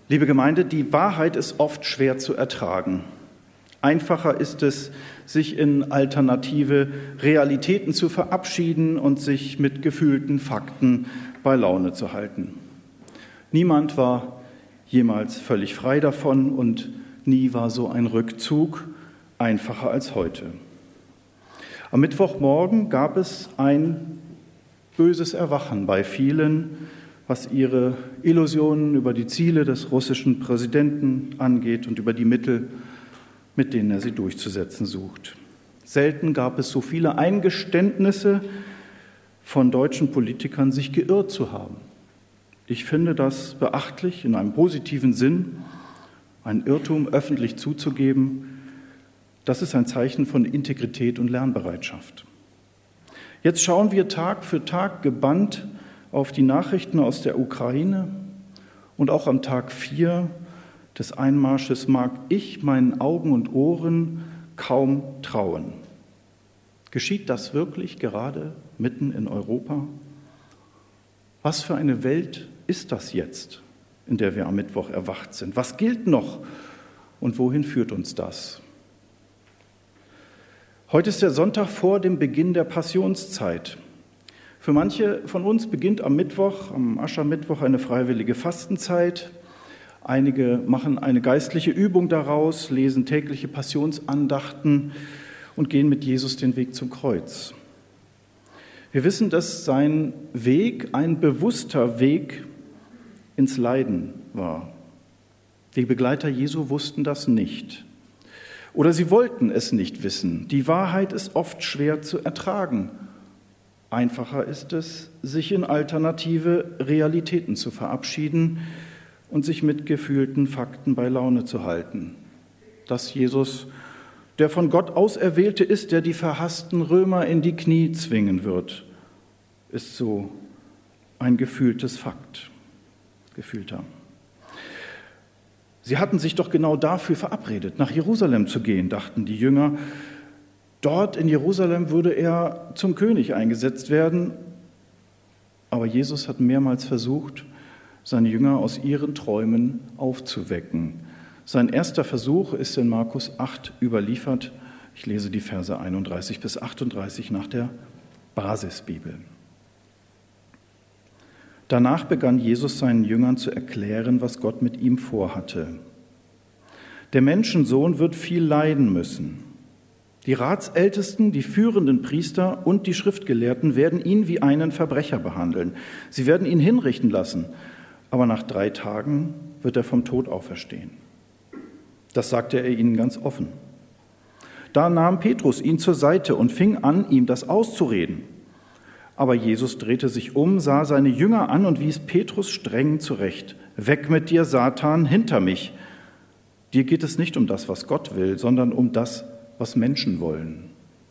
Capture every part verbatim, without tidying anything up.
Liebe Gemeinde, die Wahrheit ist oft schwer zu ertragen. Einfacher ist es, sich in alternative Realitäten zu verabschieden und sich mit gefühlten Fakten bei Laune zu halten. Niemand war jemals völlig frei davon und nie war so ein Rückzug einfacher als heute. Am Mittwochmorgen gab es ein böses Erwachen bei vielen, was ihre Illusionen über die Ziele des russischen Präsidenten angeht und über die Mittel, mit denen er sie durchzusetzen sucht. Selten gab es so viele Eingeständnisse von deutschen Politikern, sich geirrt zu haben. Ich finde das beachtlich, in einem positiven Sinn, ein Irrtum öffentlich zuzugeben. Das ist ein Zeichen von Integrität und Lernbereitschaft. Jetzt schauen wir Tag für Tag gebannt auf die Nachrichten aus der Ukraine und auch am Tag vier des Einmarsches mag ich meinen Augen und Ohren kaum trauen. Geschieht das wirklich gerade mitten in Europa? Was für eine Welt ist das jetzt, in der wir am Mittwoch erwacht sind? Was gilt noch und wohin führt uns das? Heute ist der Sonntag vor dem Beginn der Passionszeit. Für manche von uns beginnt am Mittwoch, am Aschermittwoch, eine freiwillige Fastenzeit. Einige machen eine geistliche Übung daraus, lesen tägliche Passionsandachten und gehen mit Jesus den Weg zum Kreuz. Wir wissen, dass sein Weg ein bewusster Weg ins Leiden war. Die Begleiter Jesu wussten das nicht. Oder sie wollten es nicht wissen. Die Wahrheit ist oft schwer zu ertragen. Einfacher ist es, sich in alternative Realitäten zu verabschieden und sich mit gefühlten Fakten bei Laune zu halten. Dass Jesus, der von Gott Auserwählte ist, der die verhassten Römer in die Knie zwingen wird, ist so ein gefühltes Fakt, gefühlter. Sie hatten sich doch genau dafür verabredet, nach Jerusalem zu gehen, dachten die Jünger. Dort in Jerusalem würde er zum König eingesetzt werden. Aber Jesus hat mehrmals versucht, seine Jünger aus ihren Träumen aufzuwecken. Sein erster Versuch ist in Markus acht überliefert. Ich lese die Verse einunddreißig bis achtunddreißig nach der Basisbibel. Danach begann Jesus seinen Jüngern zu erklären, was Gott mit ihm vorhatte. Der Menschensohn wird viel leiden müssen. Die Ratsältesten, die führenden Priester und die Schriftgelehrten werden ihn wie einen Verbrecher behandeln. Sie werden ihn hinrichten lassen, aber nach drei Tagen wird er vom Tod auferstehen. Das sagte er ihnen ganz offen. Da nahm Petrus ihn zur Seite und fing an, ihm das auszureden. Aber Jesus drehte sich um, sah seine Jünger an und wies Petrus streng zurecht. Weg mit dir, Satan, hinter mich. Dir geht es nicht um das, was Gott will, sondern um das, was Menschen wollen.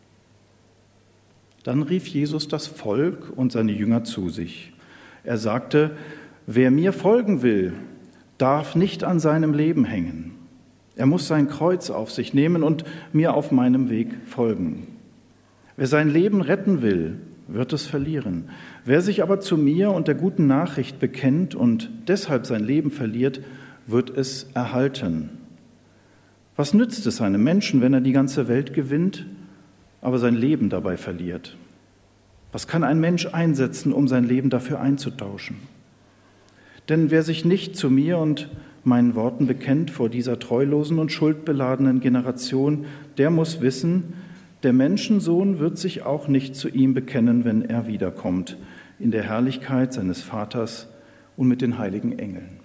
Dann rief Jesus das Volk und seine Jünger zu sich. Er sagte, wer mir folgen will, darf nicht an seinem Leben hängen. Er muss sein Kreuz auf sich nehmen und mir auf meinem Weg folgen. Wer sein Leben retten will, wird es verlieren. Wer sich aber zu mir und der guten Nachricht bekennt und deshalb sein Leben verliert, wird es erhalten. Was nützt es einem Menschen, wenn er die ganze Welt gewinnt, aber sein Leben dabei verliert? Was kann ein Mensch einsetzen, um sein Leben dafür einzutauschen? Denn wer sich nicht zu mir und meinen Worten bekennt vor dieser treulosen und schuldbeladenen Generation, der muss wissen, der Menschensohn wird sich auch nicht zu ihm bekennen, wenn er wiederkommt, in der Herrlichkeit seines Vaters und mit den heiligen Engeln.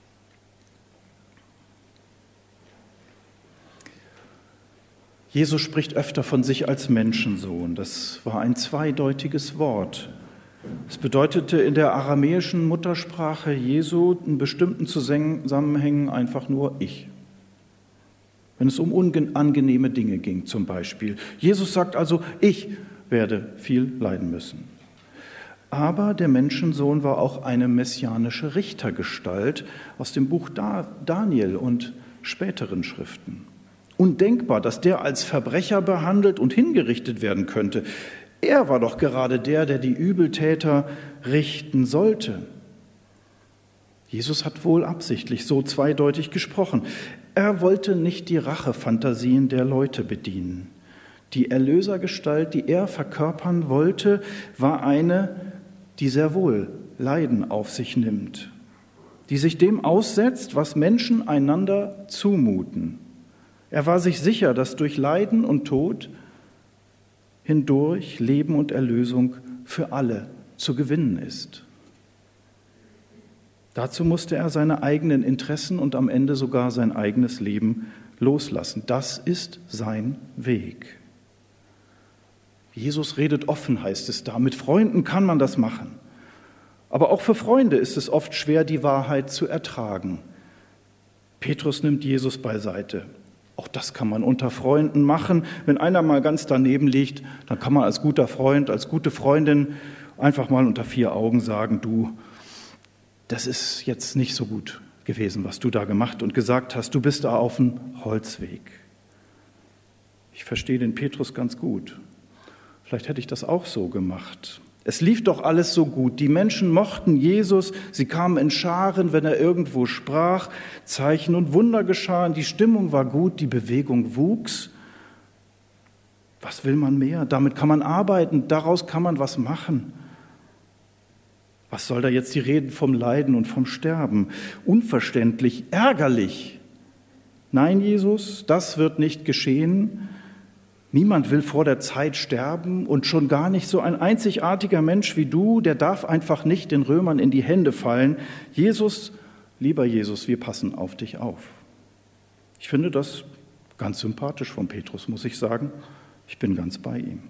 Jesus spricht öfter von sich als Menschensohn. Das war ein zweideutiges Wort. Es bedeutete in der aramäischen Muttersprache Jesu in bestimmten Zusammenhängen einfach nur ich. Wenn es um unangenehme Dinge ging zum Beispiel. Jesus sagt also, ich werde viel leiden müssen. Aber der Menschensohn war auch eine messianische Richtergestalt aus dem Buch Daniel und späteren Schriften. Undenkbar, dass der als Verbrecher behandelt und hingerichtet werden könnte. Er war doch gerade der, der die Übeltäter richten sollte. Jesus hat wohl absichtlich so zweideutig gesprochen. Er wollte nicht die Rachefantasien der Leute bedienen. Die Erlösergestalt, die er verkörpern wollte, war eine, die sehr wohl Leiden auf sich nimmt, die sich dem aussetzt, was Menschen einander zumuten. Er war sich sicher, dass durch Leiden und Tod hindurch Leben und Erlösung für alle zu gewinnen ist. Dazu musste er seine eigenen Interessen und am Ende sogar sein eigenes Leben loslassen. Das ist sein Weg. Jesus redet offen, heißt es da. Mit Freunden kann man das machen. Aber auch für Freunde ist es oft schwer, die Wahrheit zu ertragen. Petrus nimmt Jesus beiseite. Auch das kann man unter Freunden machen. Wenn einer mal ganz daneben liegt, dann kann man als guter Freund, als gute Freundin einfach mal unter vier Augen sagen, du, das ist jetzt nicht so gut gewesen, was du da gemacht und gesagt hast. Du bist da auf dem Holzweg. Ich verstehe den Petrus ganz gut. Vielleicht hätte ich das auch so gemacht. Es lief doch alles so gut. Die Menschen mochten Jesus. Sie kamen in Scharen, wenn er irgendwo sprach. Zeichen und Wunder geschahen. Die Stimmung war gut, die Bewegung wuchs. Was will man mehr? Damit kann man arbeiten. Daraus kann man was machen. Was soll da jetzt die Reden vom Leiden und vom Sterben? Unverständlich, ärgerlich. Nein, Jesus, das wird nicht geschehen. Niemand will vor der Zeit sterben und schon gar nicht so ein einzigartiger Mensch wie du, der darf einfach nicht den Römern in die Hände fallen. Jesus, lieber Jesus, wir passen auf dich auf. Ich finde das ganz sympathisch von Petrus, muss ich sagen. Ich bin ganz bei ihm.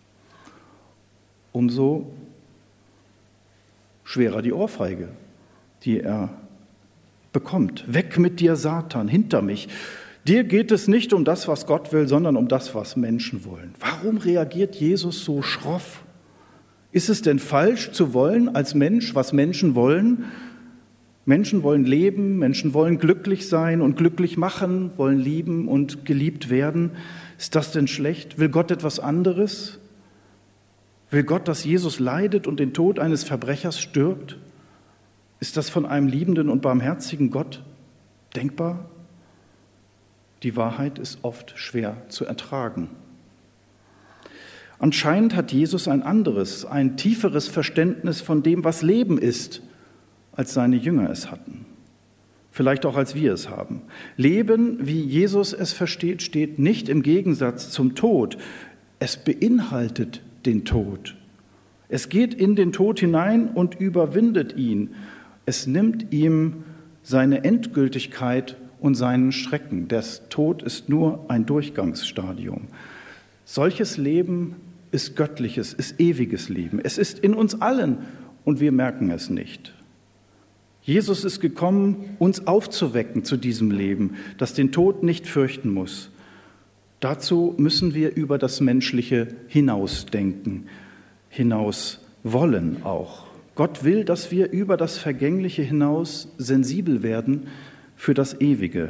Umso schwerer die Ohrfeige, die er bekommt. Weg mit dir, Satan, hinter mich. Dir geht es nicht um das, was Gott will, sondern um das, was Menschen wollen. Warum reagiert Jesus so schroff? Ist es denn falsch zu wollen als Mensch, was Menschen wollen? Menschen wollen leben, Menschen wollen glücklich sein und glücklich machen, wollen lieben und geliebt werden. Ist das denn schlecht? Will Gott etwas anderes? Will Gott, dass Jesus leidet und den Tod eines Verbrechers stirbt? Ist das von einem liebenden und barmherzigen Gott denkbar? Die Wahrheit ist oft schwer zu ertragen. Anscheinend hat Jesus ein anderes, ein tieferes Verständnis von dem, was Leben ist, als seine Jünger es hatten. Vielleicht auch als wir es haben. Leben, wie Jesus es versteht, steht nicht im Gegensatz zum Tod. Es beinhaltet den Tod. Es geht in den Tod hinein und überwindet ihn. Es nimmt ihm seine Endgültigkeit und seinen Schrecken. Der Tod ist nur ein Durchgangsstadium. Solches Leben ist göttliches, ist ewiges Leben. Es ist in uns allen und wir merken es nicht. Jesus ist gekommen, uns aufzuwecken zu diesem Leben, das den Tod nicht fürchten muss. Dazu müssen wir über das Menschliche hinausdenken, hinaus wollen auch. Gott will, dass wir über das Vergängliche hinaus sensibel werden für das Ewige.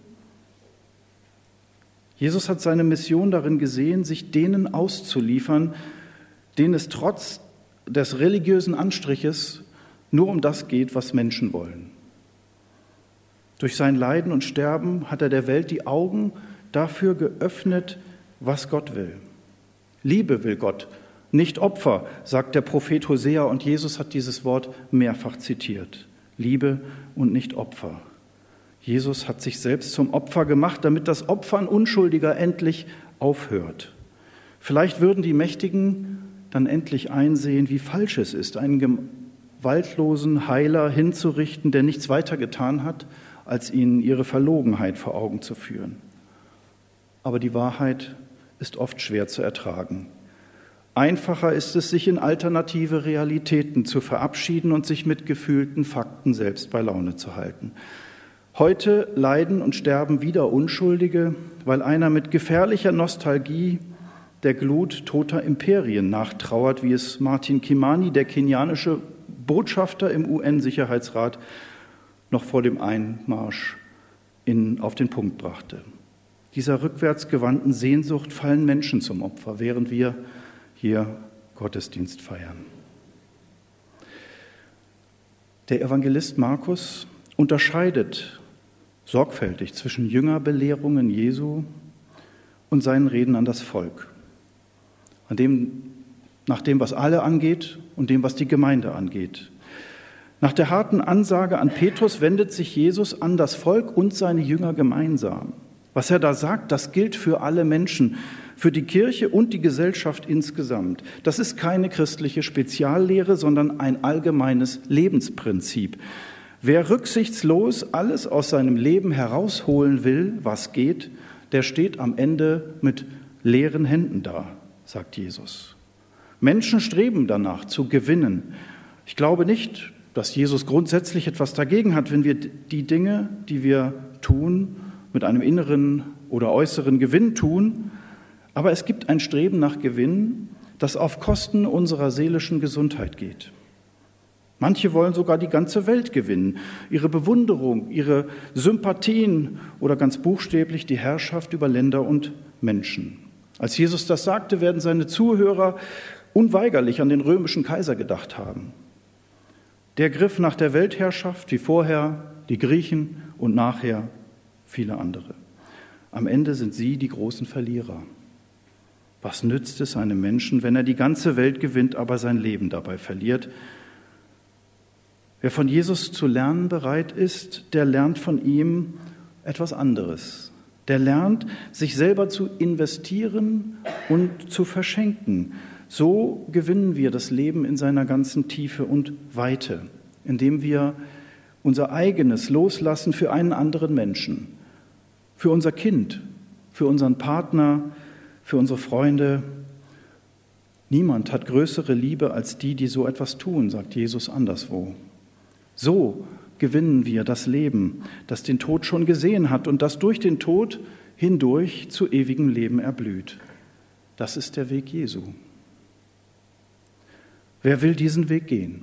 Jesus hat seine Mission darin gesehen, sich denen auszuliefern, denen es trotz des religiösen Anstriches nur um das geht, was Menschen wollen. Durch sein Leiden und Sterben hat er der Welt die Augen dafür geöffnet, was Gott will. Liebe will Gott, nicht Opfer, sagt der Prophet Hosea, und Jesus hat dieses Wort mehrfach zitiert. Liebe und nicht Opfer. Jesus hat sich selbst zum Opfer gemacht, damit das Opfern Unschuldiger endlich aufhört. Vielleicht würden die Mächtigen dann endlich einsehen, wie falsch es ist, einen gewaltlosen Heiler hinzurichten, der nichts weiter getan hat, als ihnen ihre Verlogenheit vor Augen zu führen. Aber die Wahrheit ist oft schwer zu ertragen. Einfacher ist es, sich in alternative Realitäten zu verabschieden und sich mit gefühlten Fakten selbst bei Laune zu halten. Heute leiden und sterben wieder Unschuldige, weil einer mit gefährlicher Nostalgie der Glut toter Imperien nachtrauert, wie es Martin Kimani, der kenianische Botschafter im U N-Sicherheitsrat, noch vor dem Einmarsch in, auf den Punkt brachte. Dieser rückwärtsgewandten Sehnsucht fallen Menschen zum Opfer, während wir hier Gottesdienst feiern. Der Evangelist Markus unterscheidet sorgfältig zwischen Jüngerbelehrungen Jesu und seinen Reden an das Volk, an dem, nach dem, was alle angeht und dem, was die Gemeinde angeht. Nach der harten Ansage an Petrus wendet sich Jesus an das Volk und seine Jünger gemeinsam. Was er da sagt, das gilt für alle Menschen, für die Kirche und die Gesellschaft insgesamt. Das ist keine christliche Speziallehre, sondern ein allgemeines Lebensprinzip. Wer rücksichtslos alles aus seinem Leben herausholen will, was geht, der steht am Ende mit leeren Händen da, sagt Jesus. Menschen streben danach zu gewinnen. Ich glaube nicht, dass Jesus grundsätzlich etwas dagegen hat, wenn wir die Dinge, die wir tun, mit einem inneren oder äußeren Gewinn tun. Aber es gibt ein Streben nach Gewinn, das auf Kosten unserer seelischen Gesundheit geht. Manche wollen sogar die ganze Welt gewinnen, ihre Bewunderung, ihre Sympathien oder ganz buchstäblich die Herrschaft über Länder und Menschen. Als Jesus das sagte, werden seine Zuhörer unweigerlich an den römischen Kaiser gedacht haben. Der griff nach der Weltherrschaft wie vorher die Griechen und nachher viele andere. Am Ende sind sie die großen Verlierer. Was nützt es einem Menschen, wenn er die ganze Welt gewinnt, aber sein Leben dabei verliert? Wer von Jesus zu lernen bereit ist, der lernt von ihm etwas anderes. Der lernt, sich selber zu investieren und zu verschenken. So gewinnen wir das Leben in seiner ganzen Tiefe und Weite, indem wir unser eigenes loslassen für einen anderen Menschen, für unser Kind, für unseren Partner, für unsere Freunde. Niemand hat größere Liebe als die, die so etwas tun, sagt Jesus anderswo. So gewinnen wir das Leben, das den Tod schon gesehen hat und das durch den Tod hindurch zu ewigem Leben erblüht. Das ist der Weg Jesu. Wer will diesen Weg gehen?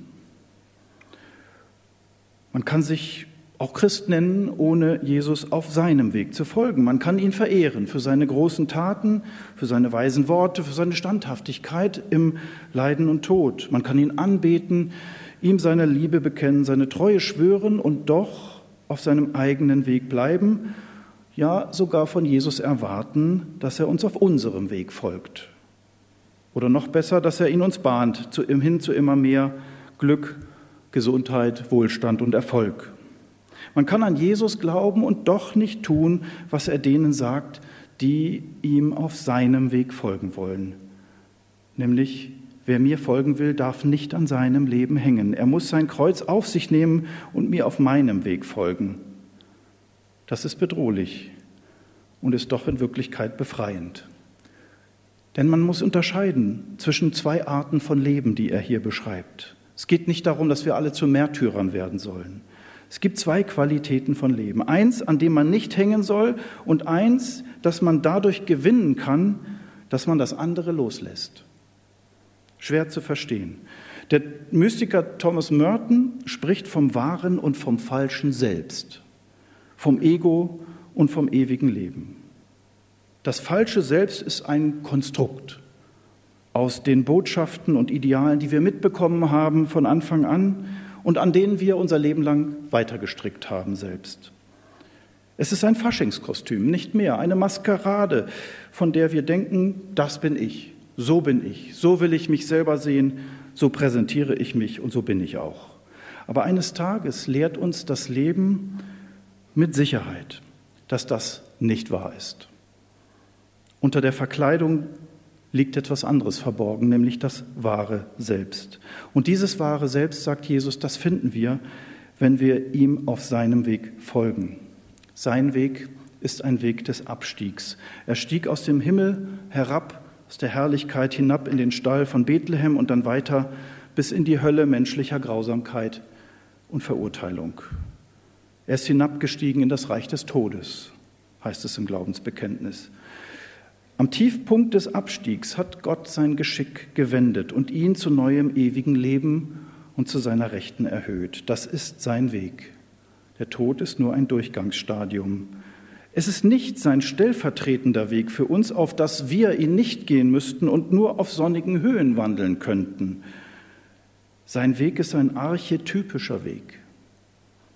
Man kann sich auch Christ nennen, ohne Jesus auf seinem Weg zu folgen. Man kann ihn verehren für seine großen Taten, für seine weisen Worte, für seine Standhaftigkeit im Leiden und Tod. Man kann ihn anbeten, ihm seine Liebe bekennen, seine Treue schwören und doch auf seinem eigenen Weg bleiben, ja sogar von Jesus erwarten, dass er uns auf unserem Weg folgt. Oder noch besser, dass er ihn uns bahnt, zu, hin zu immer mehr Glück, Gesundheit, Wohlstand und Erfolg. Man kann an Jesus glauben und doch nicht tun, was er denen sagt, die ihm auf seinem Weg folgen wollen. Nämlich, wer mir folgen will, darf nicht an seinem Leben hängen. Er muss sein Kreuz auf sich nehmen und mir auf meinem Weg folgen. Das ist bedrohlich und ist doch in Wirklichkeit befreiend. Denn man muss unterscheiden zwischen zwei Arten von Leben, die er hier beschreibt. Es geht nicht darum, dass wir alle zu Märtyrern werden sollen. Es gibt zwei Qualitäten von Leben. Eins, an dem man nicht hängen soll, und eins, das man dadurch gewinnen kann, dass man das andere loslässt. Schwer zu verstehen. Der Mystiker Thomas Merton spricht vom wahren und vom falschen Selbst, vom Ego und vom ewigen Leben. Das falsche Selbst ist ein Konstrukt aus den Botschaften und Idealen, die wir mitbekommen haben von Anfang an und an denen wir unser Leben lang weitergestrickt haben selbst. Es ist ein Faschingskostüm, nicht mehr, eine Maskerade, von der wir denken, das bin ich, so bin ich, so will ich mich selber sehen, so präsentiere ich mich und so bin ich auch. Aber eines Tages lehrt uns das Leben mit Sicherheit, dass das nicht wahr ist. Unter der Verkleidung liegt etwas anderes verborgen, nämlich das wahre Selbst. Und dieses wahre Selbst, sagt Jesus, das finden wir, wenn wir ihm auf seinem Weg folgen. Sein Weg ist ein Weg des Abstiegs. Er stieg aus dem Himmel herab, aus der Herrlichkeit hinab in den Stall von Bethlehem und dann weiter bis in die Hölle menschlicher Grausamkeit und Verurteilung. Er ist hinabgestiegen in das Reich des Todes, heißt es im Glaubensbekenntnis. Am Tiefpunkt des Abstiegs hat Gott sein Geschick gewendet und ihn zu neuem ewigen Leben und zu seiner Rechten erhöht. Das ist sein Weg. Der Tod ist nur ein Durchgangsstadium. Es ist nicht sein stellvertretender Weg für uns, auf das wir ihn nicht gehen müssten und nur auf sonnigen Höhen wandeln könnten. Sein Weg ist ein archetypischer Weg.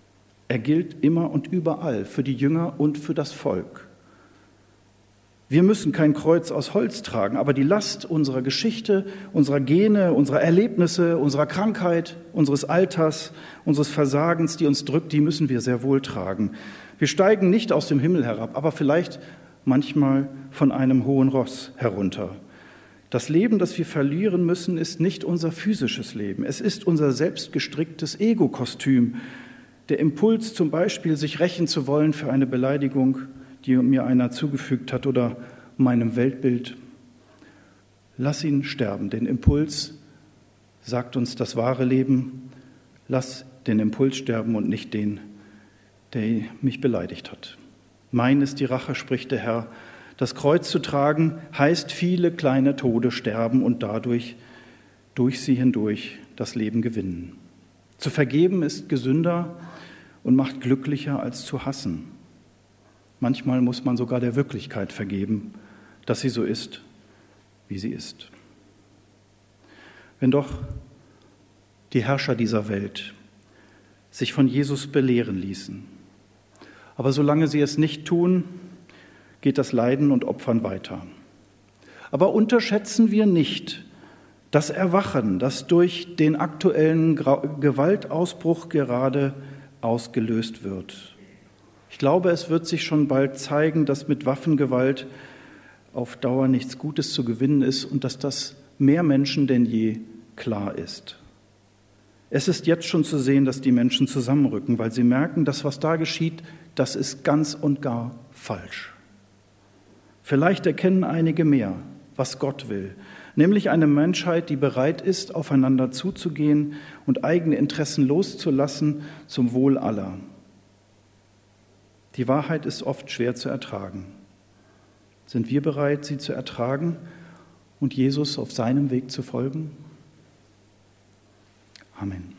Er gilt immer und überall, für die Jünger und für das Volk. Wir müssen kein Kreuz aus Holz tragen, aber die Last unserer Geschichte, unserer Gene, unserer Erlebnisse, unserer Krankheit, unseres Alters, unseres Versagens, die uns drückt, die müssen wir sehr wohl tragen. Wir steigen nicht aus dem Himmel herab, aber vielleicht manchmal von einem hohen Ross herunter. Das Leben, das wir verlieren müssen, ist nicht unser physisches Leben. Es ist unser selbstgestricktes Ego-Kostüm. Der Impuls zum Beispiel, sich rächen zu wollen für eine Beleidigung, die mir einer zugefügt hat, oder meinem Weltbild. Lass ihn sterben. Den Impuls sagt uns das wahre Leben. Lass den Impuls sterben und nicht den, der mich beleidigt hat. Mein ist die Rache, spricht der Herr. Das Kreuz zu tragen heißt viele kleine Tode sterben und dadurch durch sie hindurch das Leben gewinnen. Zu vergeben ist gesünder und macht glücklicher als zu hassen. Manchmal muss man sogar der Wirklichkeit vergeben, dass sie so ist, wie sie ist. Wenn doch die Herrscher dieser Welt sich von Jesus belehren ließen, aber solange sie es nicht tun, geht das Leiden und Opfern weiter. Aber unterschätzen wir nicht das Erwachen, das durch den aktuellen Gewaltausbruch gerade ausgelöst wird. Ich glaube, es wird sich schon bald zeigen, dass mit Waffengewalt auf Dauer nichts Gutes zu gewinnen ist und dass das mehr Menschen denn je klar ist. Es ist jetzt schon zu sehen, dass die Menschen zusammenrücken, weil sie merken, dass was da geschieht, das ist ganz und gar falsch. Vielleicht erkennen einige mehr, was Gott will, nämlich eine Menschheit, die bereit ist, aufeinander zuzugehen und eigene Interessen loszulassen zum Wohl aller. Die Wahrheit ist oft schwer zu ertragen. Sind wir bereit, sie zu ertragen und Jesus auf seinem Weg zu folgen? Amen.